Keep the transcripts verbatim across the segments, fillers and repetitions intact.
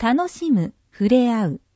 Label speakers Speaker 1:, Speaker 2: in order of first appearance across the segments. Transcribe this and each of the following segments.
Speaker 1: 楽しむ、触れ合う。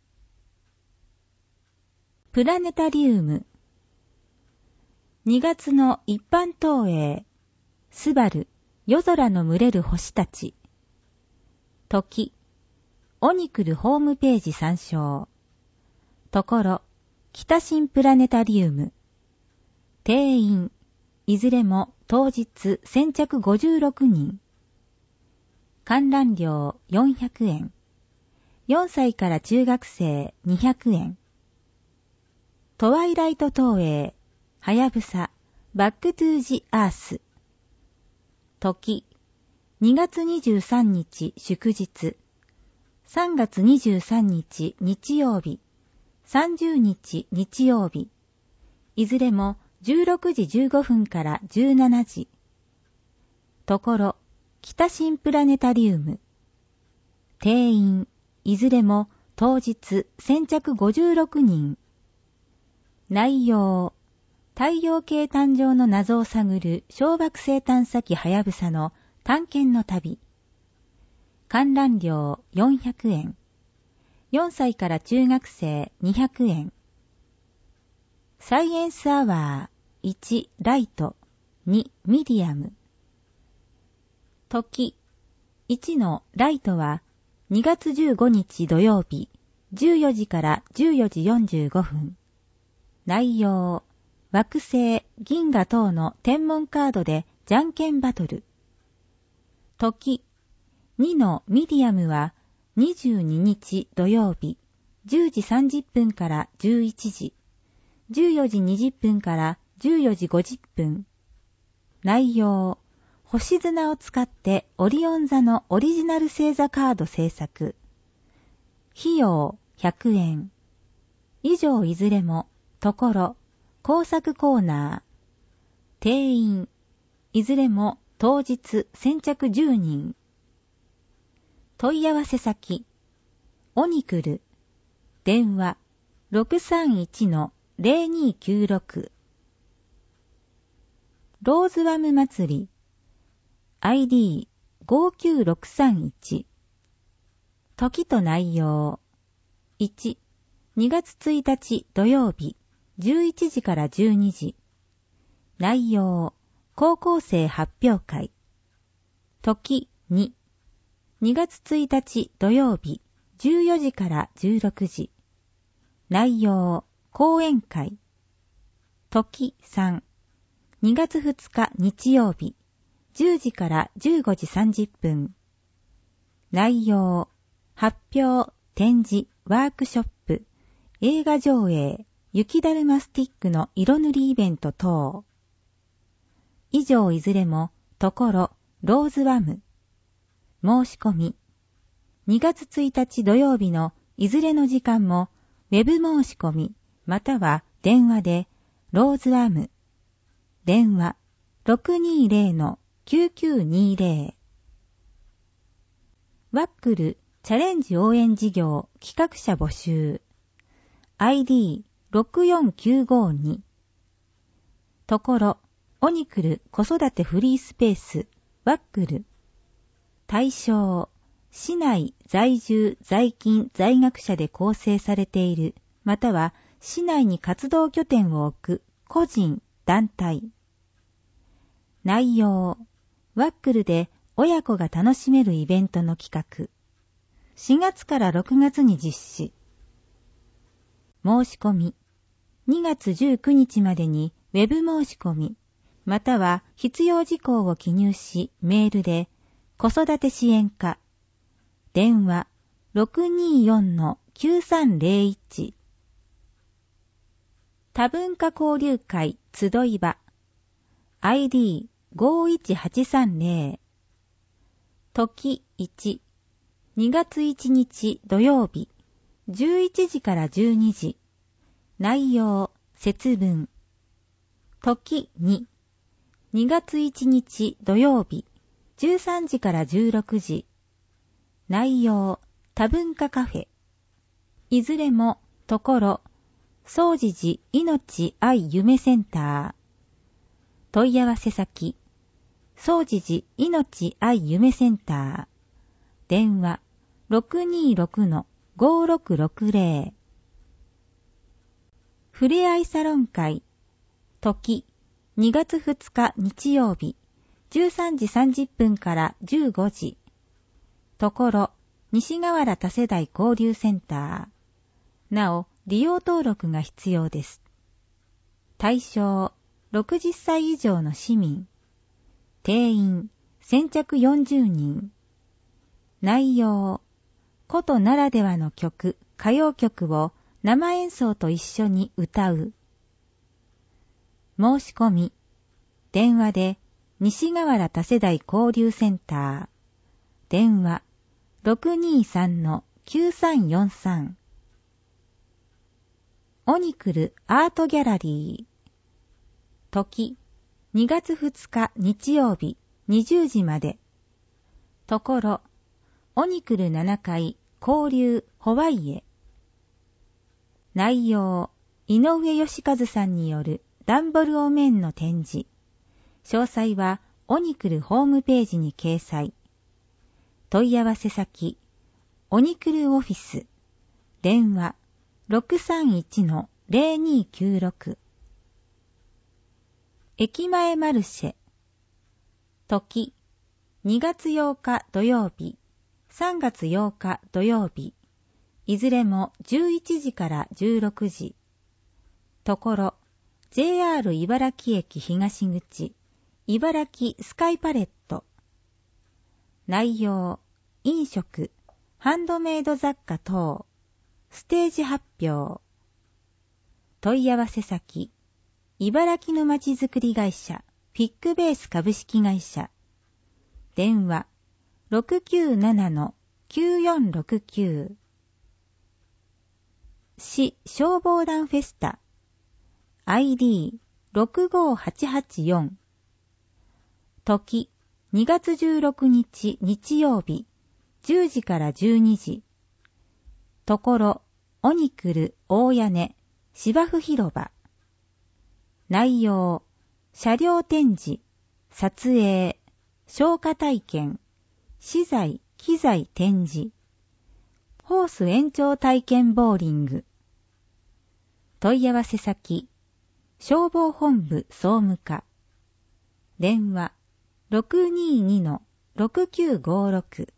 Speaker 1: プラネタリウム。にがつの一般投影。スバル、夜空の群れる星たち。時、オニクルホームページ参照。ところ、北新プラネタリウム。定員、いずれも当日先着ごじゅうろくにん。観覧料よんひゃくえん。よんさいから中学生にひゃくえん。トワイライト投影、はやぶさ、バックトゥージアース。時、にがつにじゅうさんにち祝日、さんがつにじゅうさんにち日曜日、さんじゅうにち日曜日、いずれもじゅうろくじじゅうごふんからじゅうしちじ。ところ、北新プラネタリウム。定員、いずれも当日先着ごじゅうろくにん。内容、太陽系誕生の謎を探る小惑星探査機はやぶさの探検の旅。観覧料よんひゃくえん。よんさいから中学生にひゃくえん。サイエンスアワーいちライトにミディアム。時いちのライトはにがつじゅうごにち土曜日じゅうよじからじゅうよじよんじゅうごふん。内容、惑星、銀河等の天文カードでじゃんけんバトル。時にのミディアムはにじゅうににち土曜日じゅうじさんじゅっぷんからじゅういちじ、じゅうよじにじゅっぷんからじゅうよじごじゅっぷん。内容、星砂を使ってオリオン座のオリジナル星座カード制作。費用ひゃくえん。以上いずれも、ところ、工作コーナー。定員、いずれも当日先着じゅうにん。問い合わせ先、オニクル。電話 ろくさんいちのゼロにきゅうろく。ローズワム祭り。アイディーごきゅうろくさんいち。時と内容。いち、にがつついたち土曜日、じゅういちじからじゅうにじ。内容、高校生発表会。時に、にがつついたち土曜日、じゅうよじからじゅうろくじ。内容、講演会。時さん、にがつふつか日曜日、じゅうじからじゅうごじさんじゅっぷん。内容、発表、展示、ワークショップ、映画上映、雪だるまスティックの色塗りイベント等。以上いずれも、ところ、ローズワム。申し込み。にがつついたち土曜日のいずれの時間も、ウェブ申し込み、または電話で、ローズワム。電話 ろくにーぜろのきゅうきゅうにーぜろ。ワックルチャレンジ応援事業企画者募集。アイディーろくよんきゅうごに。ところ、オニクル子育てフリースペース、ワックル。対象、市内在住在勤在学者で構成されている、または市内に活動拠点を置く個人、団体。内容、ワックルで親子が楽しめるイベントの企画。しがつからろくがつに実施。申し込み。にがつじゅうくにちまでにウェブ申し込み、または必要事項を記入しメールで子育て支援課。電話 ろくにーよんのきゅうさんぜろいち。多文化交流会集い場。アイディーごいちはちさんぜろ。時いち、にがついちにち土曜日、じゅういちじからじゅうにじ。内容、節分。時に、にがついちにち土曜日、じゅうさんじからじゅうろくじ。内容、多文化カフェ。いずれも、ところ、総持寺命愛夢センター。問い合わせ先、総持寺命愛夢センター。電話ろくにろくのごろくろくぜろ。ふれあいサロン会、時、にがつふつか日曜日、じゅうさんじさんじゅっぷんからじゅうごじ。ところ、西河原多世代交流センター。なお、利用登録が必要です。対象、ろくじゅっさい以上の市民。定員、先着よんじゅうにん。内容、古都ならではの曲、歌謡曲を生演奏と一緒に歌う。申し込み、電話で西河原多世代交流センター。電話、ろくにさんのきゅうさんよんさん。オニクルアートギャラリー。時、にがつふつか日曜日にじゅうじまで。ところ、オニクルななかい交流ホワイエ。内容、井上義和さんによるダンボルオメンの展示。詳細はオニクルホームページに掲載。問い合わせ先、オニクルオフィス。電話、ろくさんいちのぜろにきゅうろく。駅前マルシェ。時、にがつようか土曜日、さんがつようか土曜日。いずれもじゅういちじからじゅうろくじ。ところ、ジェイアール 茨城駅東口、茨城スカイパレット。内容、飲食、ハンドメイド雑貨等、ステージ発表。問い合わせ先、茨城のまちづくり会社、フィックベース株式会社。電話、ろくきゅうななのきゅうよんろくきゅう。市消防団フェスタ。アイディーろくごはちはちよん。時、にがつじゅうろくにち日曜日、じゅうじからじゅうにじ。ところ、オニクル大屋根、芝生広場。内容、車両展示、撮影、消火体験、資材、機材展示、ホース延長体験ボーリング。問い合わせ先、消防本部総務課。電話、ろくににのろくきゅうごろく。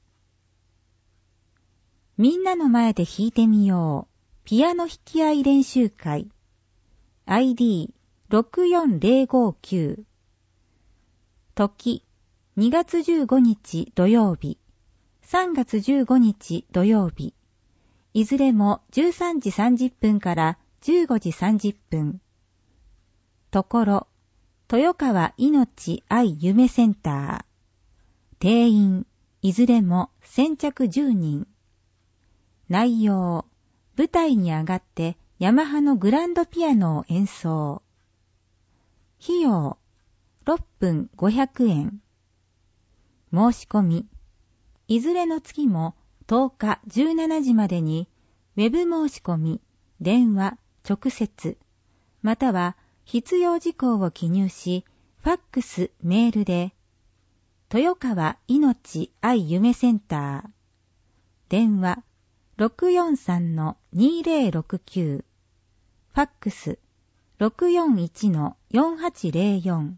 Speaker 1: みんなの前で弾いてみよう。ピアノ弾き合い練習会。アイディーろくよんぜろごきゅう。時、にがつじゅうごにち土曜日、さんがつじゅうごにち土曜日。いずれもじゅうさんじさんじゅっぷんからじゅうごじさんじゅっぷん。ところ、豊川いのち愛夢センター。定員、いずれも先着じゅうにん。内容、舞台に上がってヤマハのグランドピアノを演奏。費用、ろっぷんごひゃくえん。申し込み、いずれの月もとおかじゅうしちじまでに、ウェブ申し込み、電話、直接、または必要事項を記入し、ファックス、メールで、豊川いのち愛夢センター。電話、ろくよんさんのにぜろろくきゅう。ファックス、ろくよんいちのよんはちぜろよん。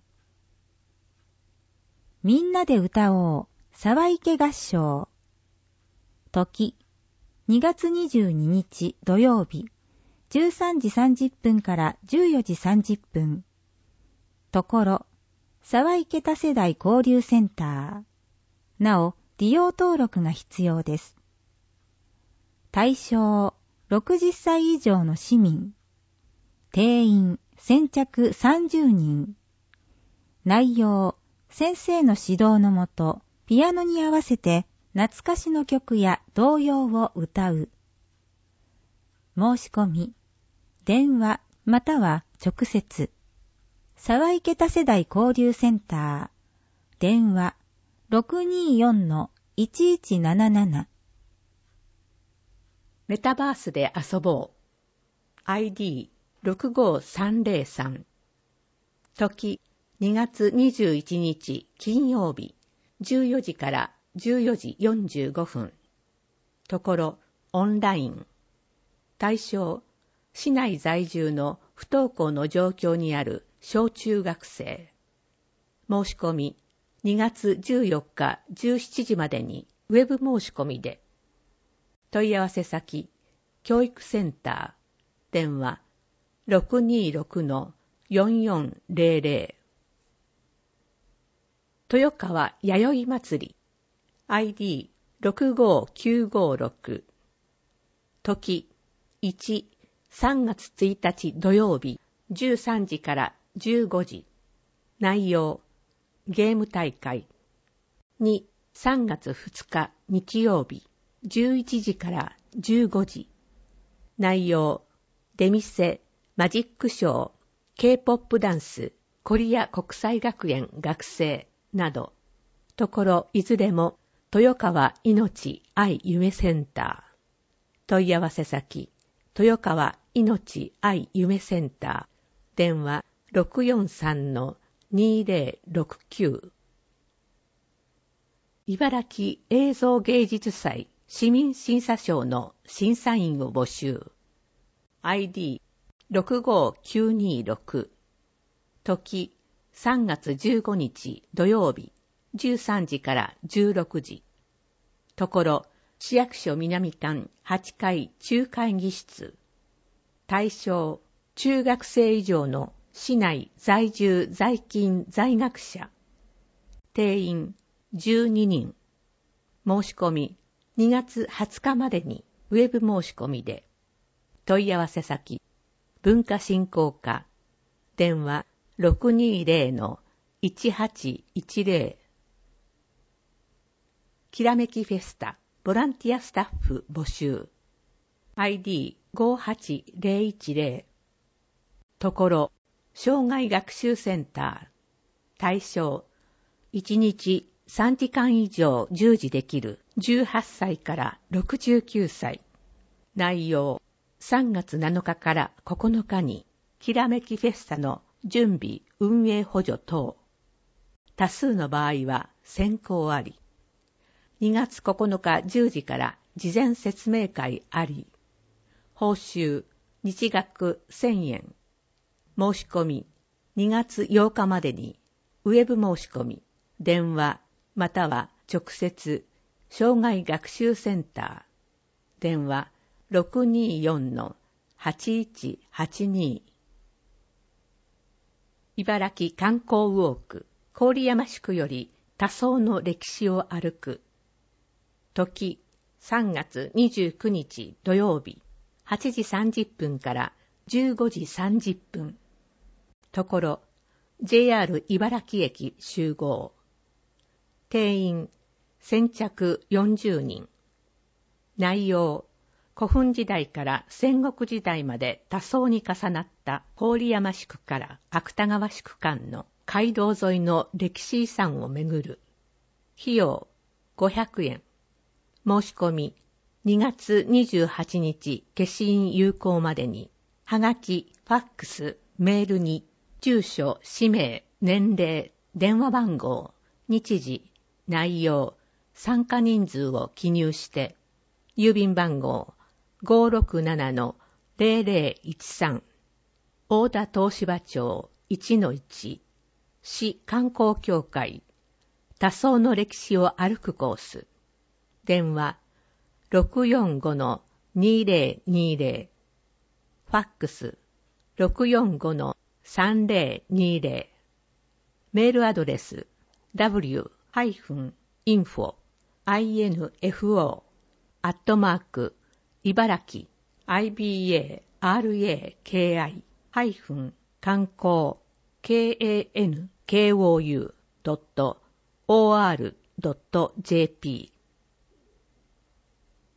Speaker 1: みんなで歌おう、沢池合唱。時、にがつにじゅうににち土曜日、じゅうさんじさんじゅっぷんからじゅうよじさんじゅっぷん。ところ、沢池多世代交流センター。なお、利用登録が必要です。対象、ろくじゅっさい以上の市民。定員、先着さんじゅうにん。内容、先生の指導のもと、ピアノに合わせて懐かしの曲や童謡を歌う。申し込み、電話または直接。沢池多世代交流センター。電話 ろくによんのいちいちなななな。
Speaker 2: メタバースで遊ぼう。アイディーろくごさんぜろさん。時、にがつにじゅういちにち金曜日、じゅうよじからじゅうよじよんじゅうごふん。 ところオンライン。対象、市内在住の不登校の状況にある小中学生。申し込み、にがつじゅうよっかじゅうしちじまでにウェブ申し込みで。問い合わせ先、教育センター、電話 ろくにーろくのよんよんぜろぜろ。豊川弥生祭り、アイディーろくごーきゅうごーろく。時、いち、さんがつついたち土曜日、じゅうさんじからじゅうごじ。内容、ゲーム大会。に、さんがつふつか日曜日、じゅういちじからじゅうごじ。内容、出店、マジックショー、K-ポップ ダンス、コリア国際学園学生など。ところいずれも、豊川いのち愛夢センター。問い合わせ先、豊川いのち愛夢センター。電話 ろくよんさんのにぜろろくきゅう。茨城映像芸術祭市民審査賞の審査員を募集。アイディーろくごーきゅうにーろく。時、さんがつじゅうごにち土曜日、じゅうさんじからじゅうろくじ。ところ、市役所南館はちかい中会議室。対象、中学生以上の市内在住在勤在学者。定員じゅうににん。申し込みにがつはつかまでにウェブ申し込みで。問い合わせ先、文化振興課。電話 ろくにーぜろのいちはちいちぜろ。きらめきフェスタボランティアスタッフ募集。アイディーごはちぜろいちぜろ。ところ、障害学習センター。対象、いちにちさんじかん以上従事できるじゅうはっさいからろくじゅうきゅうさい。内容、さんがつなのかからここのかに、きらめきフェスタの準備運営補助等。多数の場合は先行あり。にがつここのかじゅうじから事前説明会あり。報酬、日額せんえん。申し込み、にがつようかまでに、ウェブ申し込み、電話、または直接、障害学習センター。電話、ろくにーよんのはちいちはちに。茨城観光ウォーク、郡山宿より多層の歴史を歩く。時、さんがつにじゅうくにち土曜日、はちじさんじゅっぷんからじゅうごじさんじゅっぷん。ところ、ジェイアール 茨城駅集合。定員、先着よんじゅうにん。内容、古墳時代から戦国時代まで多層に重なった郡山宿から芥川宿間の街道沿いの歴史遺産を巡る。費用、ごひゃくえん。申し込み、にがつにじゅうはちにち消印有効までに、はがき、ファックス、メールに、住所、氏名、年齢、電話番号、日時、内容、参加人数を記入して、郵便番号 ごーろくななのぜろぜろいちさん、大田東芝町 いちのいち、市観光協会、多層の歴史を歩くコース。電話 ろくよんごのにぜろにぜろ、ファックス ろくよんごのさんぜろにぜろ、メールアドレス ダブリュー インフォ アットマーク 茨城 アイビーエーアールエーケーアイ 観光 ケーエーエヌケーオーユー ドット オーアール ドット ジェーピー